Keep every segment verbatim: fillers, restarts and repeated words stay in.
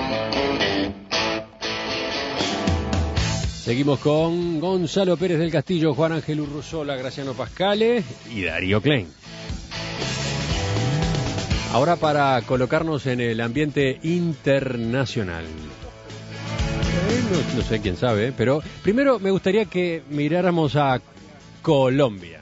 Seguimos con Gonzalo Pérez del Castillo, Juan Ángel Urruzola, Graciano Pascale y Darío Klein. Ahora para colocarnos en el ambiente internacional. Eh, no, no sé quién sabe, pero primero me gustaría que miráramos a Colombia.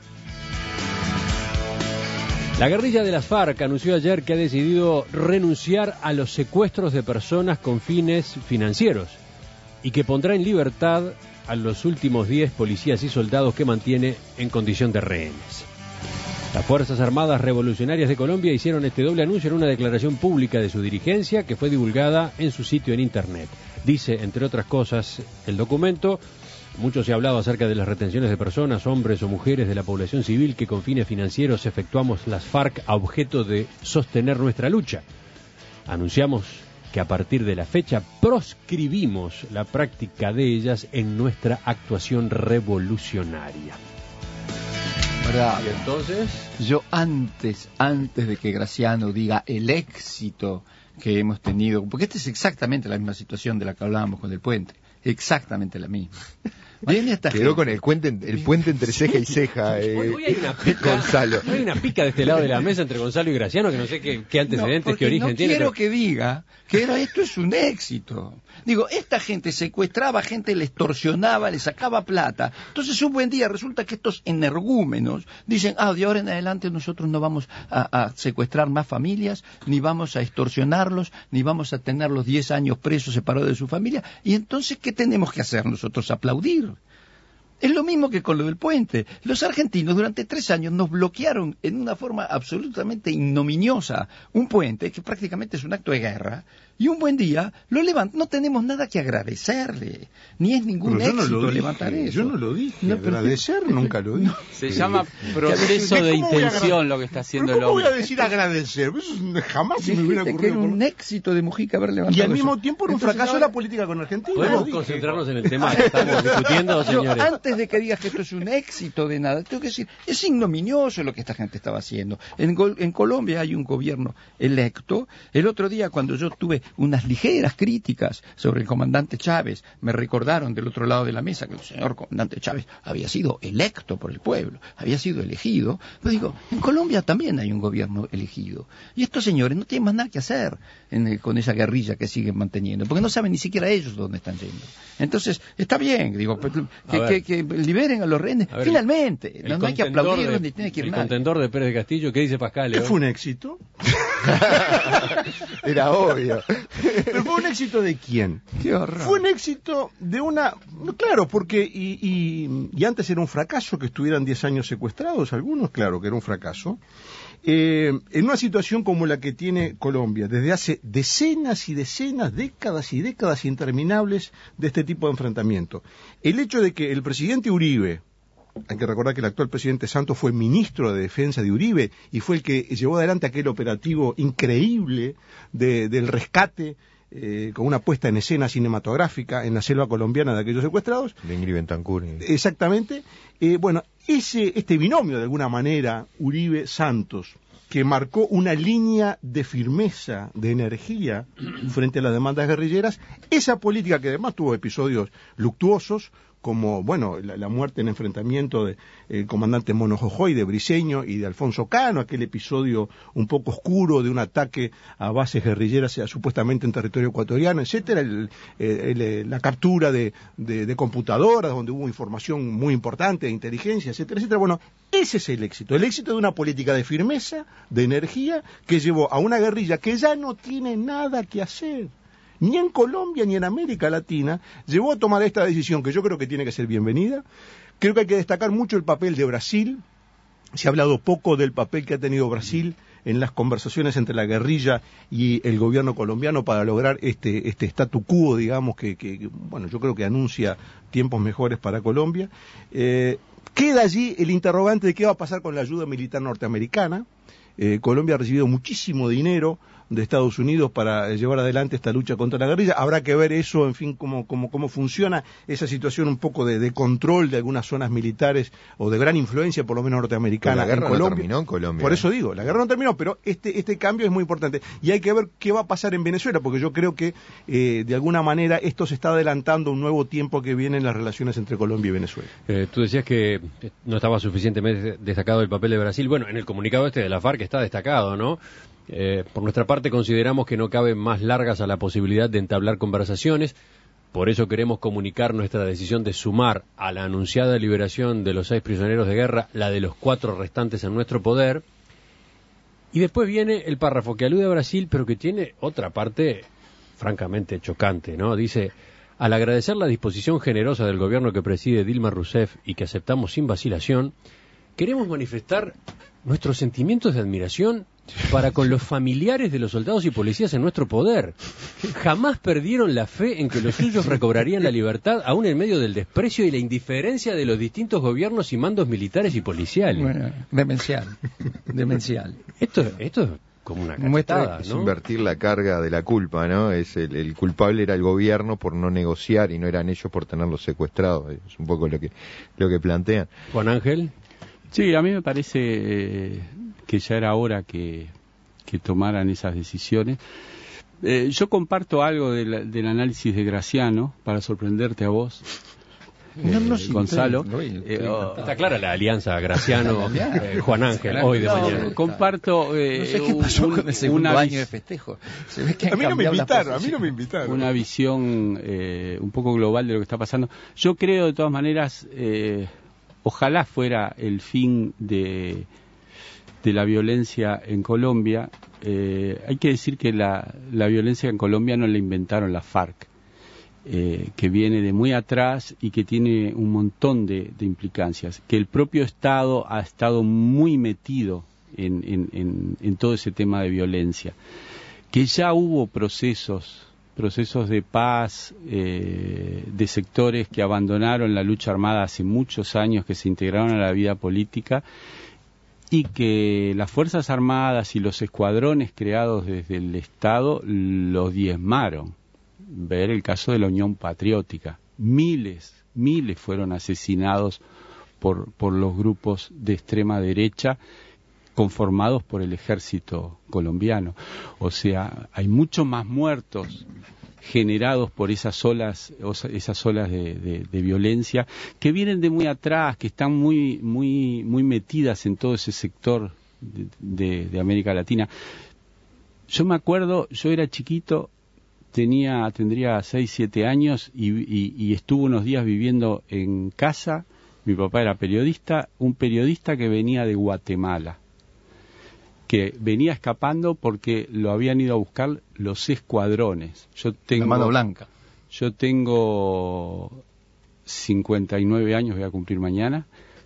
La guerrilla de las FARC anunció ayer que ha decidido renunciar a los secuestros de personas con fines financieros y que pondrá en libertad a los últimos diez policías y soldados que mantiene en condición de rehenes. Las Fuerzas Armadas Revolucionarias de Colombia hicieron este doble anuncio en una declaración pública de su dirigencia que fue divulgada en su sitio en Internet. Dice, entre otras cosas, el documento: mucho se ha hablado acerca de las retenciones de personas, hombres o mujeres de la población civil que con fines financieros efectuamos las FARC a objeto de sostener nuestra lucha. Anunciamos que a partir de la fecha proscribimos la práctica de ellas en nuestra actuación revolucionaria. ¿Verdad? Y entonces, yo antes, antes de que Graciano diga el éxito que hemos tenido, porque esta es exactamente la misma situación de la que hablábamos con el puente, exactamente la misma. Viene esta Quedó gente con el puente, el puente entre ceja y ceja, eh, hoy, hoy hay una pica, Gonzalo. Hay una pica de este lado de la mesa entre Gonzalo y Graciano que no sé qué, qué antecedentes, no, qué origen no tiene. quiero Pero... que diga que era, esto es un éxito. Digo, esta gente secuestraba gente, le extorsionaba, le sacaba plata. Entonces un buen día resulta que estos energúmenos dicen, ah, de ahora en adelante nosotros no vamos a, a secuestrar más familias, ni vamos a extorsionarlos, ni vamos a tenerlos diez años presos separados de su familia. Y entonces, ¿qué tenemos que hacer nosotros? Aplaudir. Es lo mismo que con lo del puente. Los argentinos durante tres años nos bloquearon en una forma absolutamente ignominiosa un puente que prácticamente es un acto de guerra, y un buen día lo levantan. No tenemos nada que agradecerle, ni es ningún Pero yo éxito no lo dije, levantar eso. Yo no lo dije, No, pero- agradecer nunca lo dije. Se llama proceso de ¿Cómo voy a intención agra- lo que está haciendo ¿Pero el ¿Cómo voy a hombre. decir agradecer? Eso jamás se me hubiera Dijiste que ocurrido. era un por- éxito de Mujica haber levantado Y al mismo eso. tiempo era un Entonces, fracaso de ahora- la política con Argentina. ¿Podemos lo dije. concentrarnos en el tema que estamos discutiendo, Yo, señores? antes de que digas que esto es un éxito de nada, tengo que decir, es ignominioso lo que esta gente estaba haciendo. En, Gol- en Colombia hay un gobierno electo. El otro día, cuando yo tuve unas ligeras críticas sobre el comandante Chávez, me recordaron del otro lado de la mesa que el señor comandante Chávez había sido electo por el pueblo, había sido elegido. Yo digo, en Colombia también hay un gobierno elegido. Y estos señores no tienen más nada que hacer en el- con esa guerrilla que siguen manteniendo, porque no saben ni siquiera ellos dónde están yendo. Entonces, está bien, digo, que, A ver. que, que liberen a los rehenes, A ver, finalmente. El No, no hay que contendor aplaudirlos de- ni tiene que ir El nadie. contendor de Pérez de Castillo, ¿qué dice Pascal? ¿Qué hoy? fue un éxito? Era obvio. ¿Pero fue un éxito de quién? Qué horror. Fue un éxito de una... Claro, porque... Y, y, y antes era un fracaso que estuvieran diez años secuestrados algunos, claro que era un fracaso. Eh, en una situación como la que tiene Colombia, desde hace decenas y decenas, décadas y décadas interminables de este tipo de enfrentamiento. El hecho de que el presidente Uribe... Hay que recordar que el actual presidente Santos fue ministro de Defensa de Uribe y fue el que llevó adelante aquel operativo increíble de, del rescate eh, con una puesta en escena cinematográfica en la selva colombiana de aquellos secuestrados. De Ingrid Betancourt. Exactamente. Eh, bueno, ese este binomio de alguna manera, Uribe-Santos, que marcó una línea de firmeza, de energía frente a las demandas guerrilleras, esa política que además tuvo episodios luctuosos, como, bueno, la, la muerte en enfrentamiento del de, comandante Mono Jojoy, de Briceño y de Alfonso Cano, aquel episodio un poco oscuro de un ataque a bases guerrilleras eh, supuestamente en territorio ecuatoriano, etcétera, el, el, el, la captura de, de, de computadoras donde hubo información muy importante de inteligencia, etcétera, etcétera. Bueno, ese es el éxito, el éxito de una política de firmeza, de energía, que llevó a una guerrilla que ya no tiene nada que hacer. Ni en Colombia ni en América Latina, llevó a tomar esta decisión que yo creo que tiene que ser bienvenida. Creo que hay que destacar mucho el papel de Brasil. Se ha hablado poco del papel que ha tenido Brasil en las conversaciones entre la guerrilla y el gobierno colombiano para lograr este, este statu quo, digamos, que, que, bueno, yo creo que anuncia tiempos mejores para Colombia. Eh, queda allí el interrogante de qué va a pasar con la ayuda militar norteamericana. Eh, Colombia ha recibido muchísimo dinero de Estados Unidos para llevar adelante esta lucha contra la guerrilla. Habrá que ver eso, en fin, cómo, cómo, cómo funciona esa situación un poco de, de control de algunas zonas militares o de gran influencia, por lo menos norteamericana, pero la guerra en Colombia. No terminó en Colombia. Por eso digo, la guerra no terminó, pero este, este cambio es muy importante. Y hay que ver qué va a pasar en Venezuela, porque yo creo que eh, de alguna manera esto se está adelantando a un nuevo tiempo que viene en las relaciones entre Colombia y Venezuela. Eh, tú decías que no estaba suficientemente destacado el papel de Brasil. Bueno, en el comunicado este de la FARC está destacado, ¿no? Eh, por nuestra parte consideramos que no cabe más largas a la posibilidad de entablar conversaciones. Por eso queremos comunicar nuestra decisión de sumar a la anunciada liberación de los seis prisioneros de guerra la de los cuatro restantes en nuestro poder. Y después viene el párrafo que alude a Brasil, pero que tiene otra parte francamente chocante, ¿no? Dice: al agradecer la disposición generosa del gobierno que preside Dilma Rousseff y que aceptamos sin vacilación, queremos manifestar nuestros sentimientos de admiración para con los familiares de los soldados y policías en nuestro poder. Jamás perdieron la fe en que los suyos recobrarían la libertad, aún en medio del desprecio y la indiferencia de los distintos gobiernos y mandos militares y policiales. Bueno, demencial, demencial. Esto, esto es como una cachetada, Es ¿no? invertir la carga de la culpa, ¿no? Es el, el culpable era el gobierno por no negociar y no eran ellos por tenerlos secuestrados. Es un poco lo que lo que plantean. Juan Ángel. Sí, a mí me parece eh, que ya era hora que, que tomaran esas decisiones. Eh, yo comparto algo de la, del análisis de Graciano, para sorprenderte a vos, No, no, eh, sí, Gonzalo. estoy- estoy Eh, oh, Está clara la alianza Graciano-Juan Ángel, hoy de no, mañana. comparto eh, No sé qué pasó un- con el segundo una año vis- de festejo. Se ve que han A mí no me cambiado las invitaron, a mí posiciones. no me invitaron. una visión eh, un poco global de lo que está pasando. Yo creo, de todas maneras, eh, ojalá fuera el fin de, de la violencia en Colombia. Eh, hay que decir que la, la violencia en Colombia no la inventaron las FARC, eh, que viene de muy atrás y que tiene un montón de, de implicancias, que el propio Estado ha estado muy metido en, en, en, en todo ese tema de violencia, que ya hubo procesos procesos de paz eh, de sectores que abandonaron la lucha armada hace muchos años, que se integraron a la vida política, y que las Fuerzas Armadas y los escuadrones creados desde el Estado los diezmaron. Ver el caso de la Unión Patriótica. Miles, miles fueron asesinados por, por los grupos de extrema derecha conformados por el ejército colombiano. O sea, hay muchos más muertos generados por esas olas, esas olas de, de, de violencia que vienen de muy atrás, que están muy, muy, muy metidas en todo ese sector de, de, de América Latina. Yo me acuerdo, yo era chiquito, tenía, tendría seis, siete años y, y, y estuve unos días viviendo en casa. Mi papá era periodista, un periodista que venía de Guatemala, que venía escapando porque lo habían ido a buscar los escuadrones. Yo tengo, La mano blanca. Yo tengo cincuenta y nueve años, voy a cumplir mañana.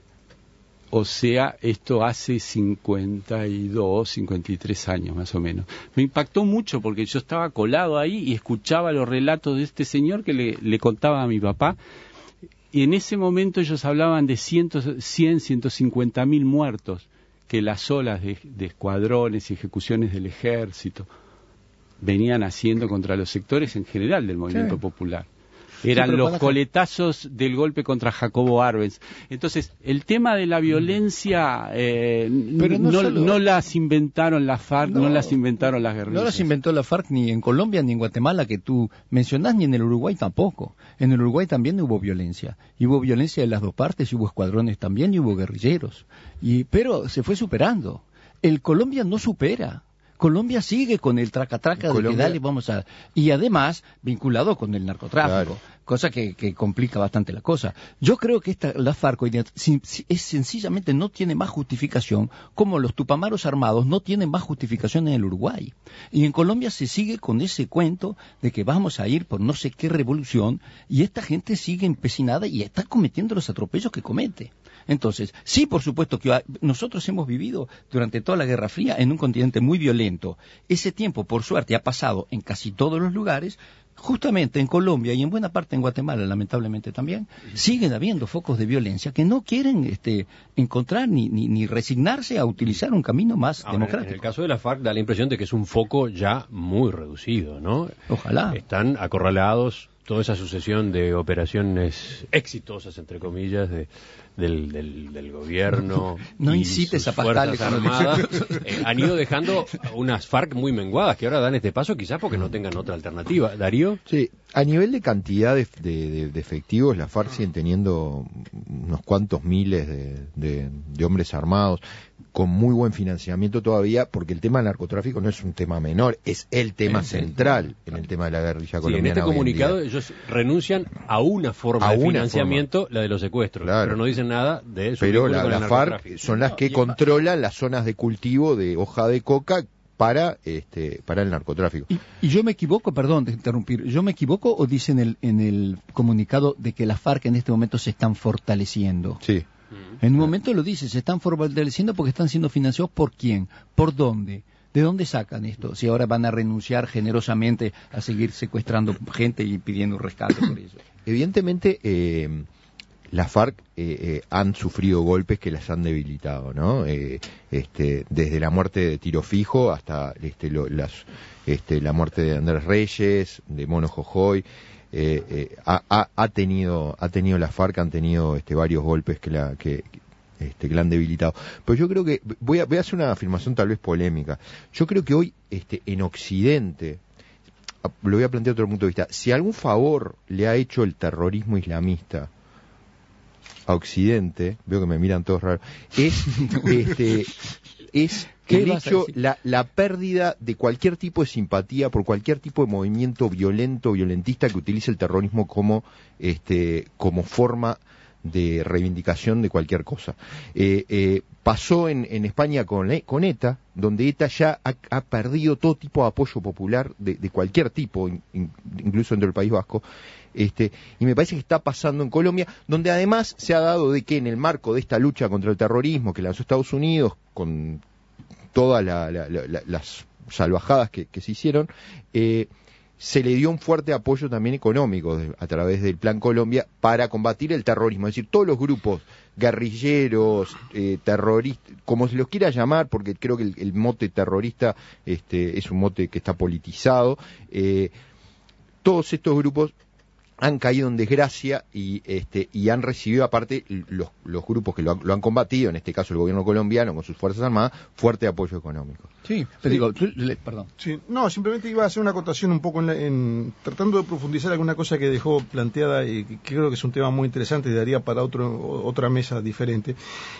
O sea, esto hace cincuenta y dos, cincuenta y tres años más o menos. Me impactó mucho porque yo estaba colado ahí y escuchaba los relatos de este señor que le, le contaba a mi papá. Y en ese momento ellos hablaban de cientos, cien, ciento cincuenta mil muertos, que las olas de, de escuadrones y ejecuciones del ejército venían haciendo contra los sectores en general del movimiento Sí. popular. Eran Sí, los para... coletazos del golpe contra Jacobo Arbenz. Entonces, el tema de la violencia eh, Pero no no, solo- no las inventaron las FARC, no, No, las inventaron las guerrillas. No las inventó la FARC ni en Colombia ni en Guatemala, que tú mencionás, ni en el Uruguay tampoco. En el Uruguay también hubo violencia. Y hubo violencia de las dos partes, y hubo escuadrones también, y hubo guerrilleros. Y, pero se fue superando. El Colombia no supera. Colombia sigue con el traca-traca de Colombia... que dale, vamos a... Y además, vinculado con el narcotráfico, Claro. cosa que, que complica bastante la cosa. Yo creo que esta, la FARC hoy día, si- si- es sencillamente no tiene más justificación, como los tupamaros armados no tienen más justificación en el Uruguay. Y en Colombia se sigue con ese cuento de que vamos a ir por no sé qué revolución, y esta gente sigue empecinada y está cometiendo los atropellos que comete. Entonces, sí, por supuesto que nosotros hemos vivido durante toda la Guerra Fría en un continente muy violento. Ese tiempo, por suerte, ha pasado en casi todos los lugares. Justamente en Colombia y en buena parte en Guatemala, lamentablemente también, siguen habiendo focos de violencia que no quieren este, encontrar ni, ni, ni resignarse a utilizar un camino más Ahora, democrático. En el caso de la FARC da la impresión de que es un foco ya muy reducido, ¿no? Ojalá. Están acorralados, toda esa sucesión de operaciones exitosas, entre comillas, de, del, del, del gobierno. No y incites sus a pastarle fuerzas armadas. eh, han ido dejando unas FARC muy menguadas que ahora dan este paso quizás porque no tengan otra alternativa. Darío. Sí, a nivel de cantidad de, de, de, de efectivos, la FARC siguen teniendo unos cuantos miles de, de, de hombres armados, con muy buen financiamiento todavía, porque el tema del narcotráfico no es un tema menor, es el tema central en el tema de la guerrilla Sí, colombiana. en este hoy en comunicado día. ellos renuncian a una forma A de una financiamiento, la de los secuestros, Claro. pero no dicen nada de su Pero vínculo la, con el la FARC narcotráfico. son las que controlan las zonas de cultivo de hoja de coca para este para el narcotráfico. Y, y yo me equivoco, perdón de interrumpir, ¿yo me equivoco o dice en el, en el comunicado de que las FARC en este momento se están fortaleciendo? Sí. En un momento lo dice, se están fortaleciendo porque están siendo financiados ¿por quién? ¿Por dónde? ¿De dónde sacan esto? Si ahora van a renunciar generosamente a seguir secuestrando gente y pidiendo rescate por eso. Evidentemente, eh, las FARC eh, eh, han sufrido golpes que las han debilitado, ¿no? Eh, este, desde la muerte de Tiro Fijo hasta este, lo, las, este, la muerte de Andrés Reyes, de Mono Jojoy. Eh, eh, ha, ha, ha tenido ha tenido la FARC, han tenido este, varios golpes que la que, este, que la han debilitado. Pero yo creo que, voy a, voy a hacer una afirmación tal vez polémica, yo creo que hoy este, en Occidente, lo voy a plantear de otro punto de vista, si algún favor le ha hecho el terrorismo islamista a Occidente, veo que me miran todos raros, es este es el hecho, la, la pérdida de cualquier tipo de simpatía por cualquier tipo de movimiento violento, violentista que utilice el terrorismo como este como forma de reivindicación de cualquier cosa. Eh, eh, pasó en, en España con, eh, con ETA, donde ETA ya ha, ha perdido todo tipo de apoyo popular de, de cualquier tipo, in, in, incluso dentro del País Vasco. Este, y me parece que está pasando en Colombia, donde además se ha dado de que en el marco de esta lucha contra el terrorismo que lanzó Estados Unidos, con todas la, la, la, la, las salvajadas que, que se hicieron, eh, se le dio un fuerte apoyo también económico de, a través del Plan Colombia para combatir el terrorismo. Es decir, todos los grupos guerrilleros, eh, terroristas, como se los quiera llamar, porque creo que el, el mote terrorista este, es un mote que está politizado, eh, todos estos grupos han caído en desgracia y este y han recibido aparte los, los grupos que lo han, lo han combatido, en este caso el gobierno colombiano con sus fuerzas armadas, fuerte apoyo económico. Sí, pero sí. digo, tú, le, perdón. Sí, no, simplemente iba a hacer una acotación un poco en, la, en tratando de profundizar alguna cosa que dejó planteada y que creo que es un tema muy interesante y daría para otro, otra mesa diferente.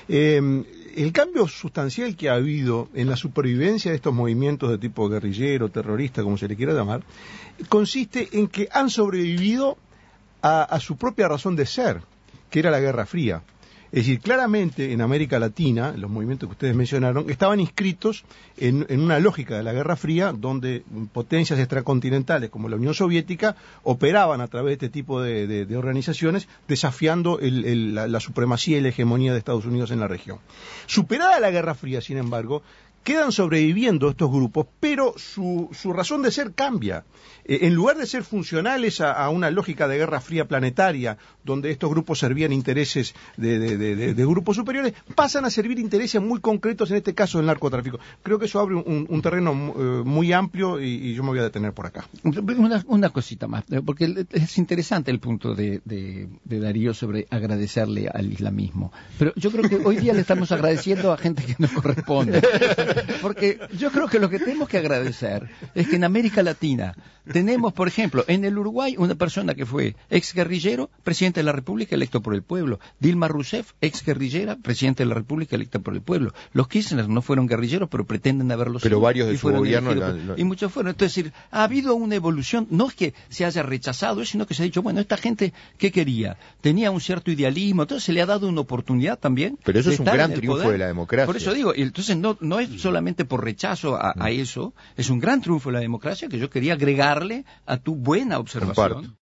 Eh, el cambio sustancial que ha habido en la supervivencia de estos movimientos de tipo guerrillero, terrorista, como se le quiera llamar, consiste en que han sobrevivido A, a su propia razón de ser, que era la Guerra Fría. Es decir, claramente en América Latina, los movimientos que ustedes mencionaron, estaban inscritos en, en una lógica de la Guerra Fría, donde potencias extracontinentales como la Unión Soviética operaban a través de este tipo de, de, de organizaciones, desafiando el, el, la, la supremacía y la hegemonía de Estados Unidos en la región. Superada la Guerra Fría, sin embargo, quedan sobreviviendo estos grupos, pero su, su razón de ser cambia. Eh, en lugar de ser funcionales a, a una lógica de guerra fría planetaria, donde estos grupos servían intereses de, de, de, de, de grupos superiores, pasan a servir intereses muy concretos, en este caso del narcotráfico. Creo que eso abre un, un terreno eh, muy amplio y, y yo me voy a detener por acá. Una, una cosita más, porque es interesante el punto de, de, de Darío sobre agradecerle al islamismo. Pero yo creo que hoy día le estamos agradeciendo a gente que no corresponde. Porque yo creo que lo que tenemos que agradecer es que en América Latina tenemos, por ejemplo, en el Uruguay una persona que fue ex guerrillero, presidente de la República electo por el pueblo. Dilma Rousseff, ex guerrillera, presidente de la República electa por el pueblo. Los Kirchner no fueron guerrilleros, pero pretenden haberlo sido. Pero varios de su gobierno por, lo... y muchos fueron. Entonces, es decir, ha habido una evolución, no es que se haya rechazado, sino que se ha dicho, bueno, esta gente, ¿qué quería? Tenía un cierto idealismo, entonces se le ha dado una oportunidad también. Pero eso de es un estar gran en el triunfo poder. de la democracia. Por eso digo, y entonces no, no es solamente por rechazo a, a eso, es un gran triunfo de la democracia que yo quería agregarle a tu buena observación. Comparto.